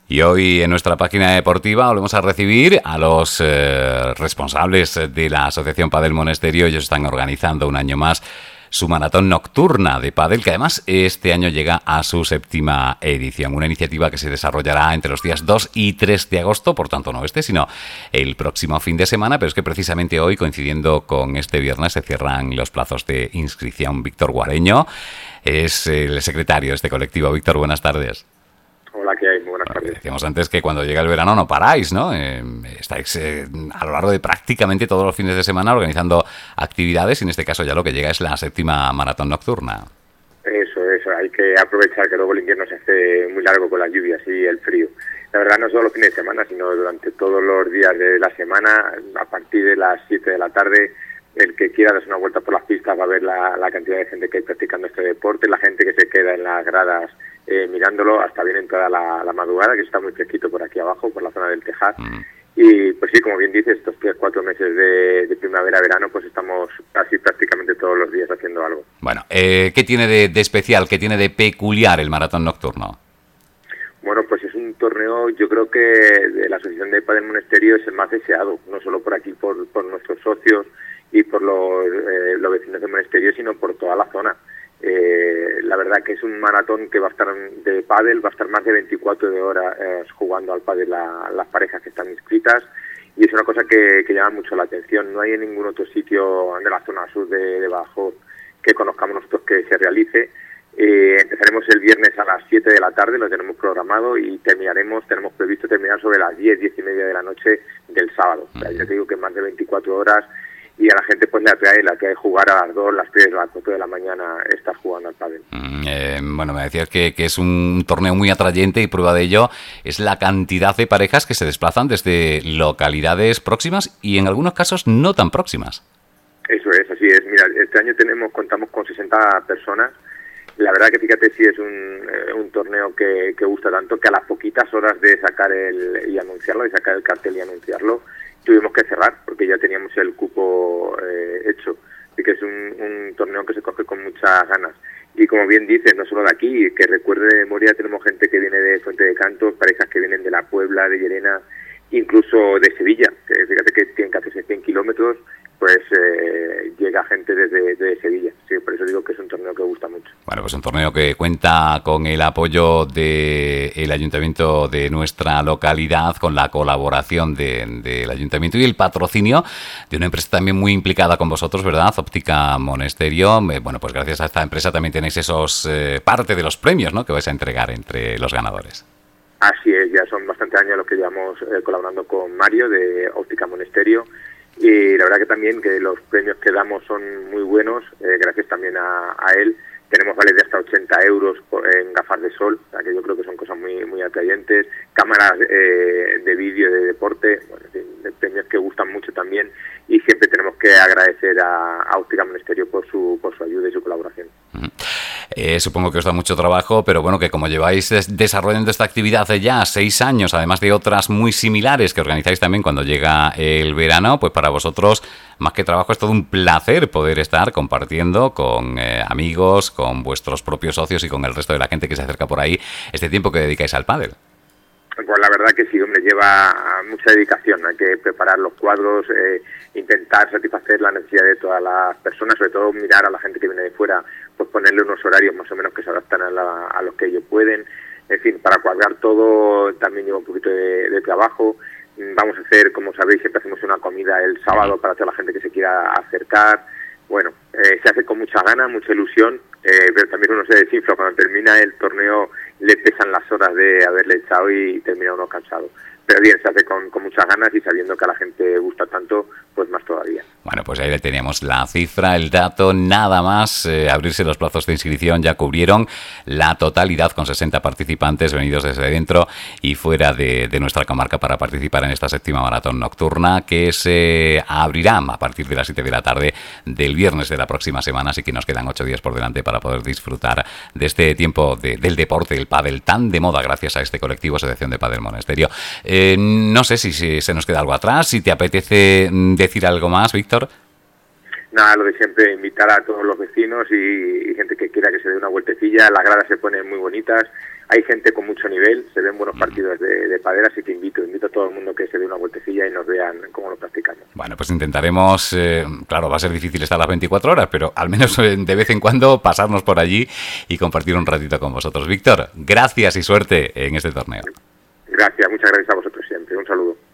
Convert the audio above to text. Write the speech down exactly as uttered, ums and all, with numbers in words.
Y hoy en nuestra página deportiva volvemos a recibir a los eh, responsables de la Asociación Pádel Monesterio. Ellos están organizando un año más su maratón nocturna de pádel, que además este año llega a su séptima edición. Una iniciativa que se desarrollará entre los días dos y tres de agosto, por tanto no este, sino el próximo fin de semana, pero es que precisamente hoy, coincidiendo con este viernes, se cierran los plazos de inscripción. Víctor Guareño es el secretario de este colectivo. Víctor, buenas tardes. Hola, ¿qué hay? Muy buenas tardes. Decíamos antes que cuando llega el verano no paráis, ¿no? Eh, estáis eh, a lo largo de prácticamente todos los fines de semana organizando actividades y en este caso ya lo que llega es la séptima maratón nocturna. Eso, eso. Hay que aprovechar que luego el invierno se hace muy largo con las lluvias y el frío. La verdad, no solo los fines de semana, sino durante todos los días de la semana, a partir de las siete de la tarde, el que quiera darse una vuelta por las pistas va a ver la, la cantidad de gente que hay practicando este deporte, la gente que se queda en las gradas eh, mirándolo hasta bien entrada la, la madrugada, que está muy fresquito por aquí abajo, por la zona del Tejar. Mm. Y pues sí, como bien dices, estos tres, cuatro meses de, de primavera-verano, pues estamos casi prácticamente todos los días haciendo algo. Bueno, eh, ¿qué tiene de, de especial, qué tiene de peculiar el maratón nocturno? Bueno, pues es un torneo, yo creo que de la Asociación de Pádel Monesterio es el más deseado, no solo por aquí, por, por nuestros socios y por los, eh, los vecinos del monasterio, sino por toda la zona. Eh, la verdad que es un maratón que va a estar de pádel, va a estar más de veinticuatro horas eh, jugando al pádel la, las parejas que están inscritas, y es una cosa que, que llama mucho la atención. No hay en ningún otro sitio de la zona sur de, de Badajoz que conozcamos nosotros que se realice. Eh, empezaremos el viernes a las siete de la tarde, lo tenemos programado, y terminaremos, tenemos previsto terminar sobre las diez, diez y media de la noche del sábado. O sea, ya te digo que más de veinticuatro horas, y a la gente pues le atrae, le atrae jugar a las dos, las tres, a las cuatro de la mañana estar jugando al pádel. Mm, eh, bueno, me decías que, que es un torneo muy atrayente, y prueba de ello es la cantidad de parejas que se desplazan desde localidades próximas y en algunos casos no tan próximas. Eso es, así es. Mira, este año tenemos contamos con sesenta personas. La verdad que fíjate, sí es un, eh, un torneo que, que gusta tanto que a las poquitas horas de sacar el y anunciarlo, de sacar el cartel y anunciarlo, tuvimos que cerrar porque ya teníamos el cupo eh, hecho. Así que es un, un torneo que se coge con muchas ganas. Y como bien dices, no solo de aquí, que recuerde de memoria, tenemos gente que viene de Fuente de Cantos, parejas que vienen de La Puebla, de Llerena, incluso de Sevilla, que fíjate que tienen que hacerse cien kilómetros, pues eh, llega gente desde, desde Sevilla. Sí, por eso digo que es un torneo que gusta mucho. Bueno, pues un torneo que cuenta con el apoyo del ayuntamiento de nuestra localidad, con la colaboración de, del ayuntamiento y el patrocinio de una empresa también muy implicada con vosotros, ¿verdad? Óptica Monesterio. Eh, bueno, pues gracias a esta empresa también tenéis esos eh, parte de los premios, ¿no?, que vais a entregar entre los ganadores. Así es, ya son bastantes años los que llevamos eh, colaborando con Mario de Óptica Monesterio. Y la verdad que también que los premios que damos son muy buenos, eh, gracias también a, a él. Tenemos vales de hasta ochenta euros en gafas de sol, o sea, que yo creo que son cosas muy muy atrayentes. Cámaras eh, de vídeo, de deporte, bueno, de premios que gustan mucho también. Y siempre tenemos que agradecer a, a Óptica Monesterio por su, por su ayuda y su colaboración. Eh, supongo que os da mucho trabajo, pero bueno, que como lleváis des- desarrollando esta actividad hace ya seis años, además de otras muy similares que organizáis también cuando llega el verano, pues para vosotros, más que trabajo, es todo un placer poder estar compartiendo con eh, amigos, con vuestros propios socios y con el resto de la gente que se acerca por ahí este tiempo que dedicáis al pádel. Pues la verdad que sí, hombre, lleva mucha dedicación. Hay que preparar los cuadros, eh, intentar satisfacer la necesidad de todas las personas, sobre todo mirar a la gente que viene de fuera, pues ponerle unos horarios más o menos que se adaptan a, la, a los que ellos pueden. En fin, para cuadrar todo también lleva un poquito de, de trabajo. Vamos a hacer, como sabéis, siempre hacemos una comida el sábado para toda la gente que se quiera acercar. Bueno, eh, se hace con mucha ganas, mucha ilusión, eh, pero también uno se desinfla. Cuando termina el torneo le pesan las horas de haberle echado y termina uno cansado. Pero bien, se hace con, con muchas ganas y sabiendo que a la gente gusta tanto, pues más todavía. Bueno, pues ahí le teníamos la cifra, el dato, nada más eh, abrirse los plazos de inscripción, ya cubrieron la totalidad con sesenta participantes venidos desde dentro y fuera de, de nuestra comarca para participar en esta séptima maratón nocturna que se abrirá a partir de las siete de la tarde del viernes de la próxima semana, así que nos quedan ocho días por delante para poder disfrutar de este tiempo de, del deporte, el pádel tan de moda gracias a este colectivo Asociación de Pádel Monesterio. Eh, no sé si, si se nos queda algo atrás, si te apetece decir algo más, Víctor. Nada, lo de siempre, invitar a todos los vecinos y, y gente que quiera que se dé una vueltecilla. Las gradas se ponen muy bonitas, hay gente con mucho nivel, se ven buenos partidos de, de pádel, así que invito, invito a todo el mundo que se dé una vueltecilla y nos vean cómo lo practicamos. Bueno, pues intentaremos, eh, claro, va a ser difícil estar las veinticuatro horas, pero al menos de vez en cuando pasarnos por allí y compartir un ratito con vosotros. Víctor, gracias y suerte en este torneo. Gracias, muchas gracias a vosotros siempre. Un saludo.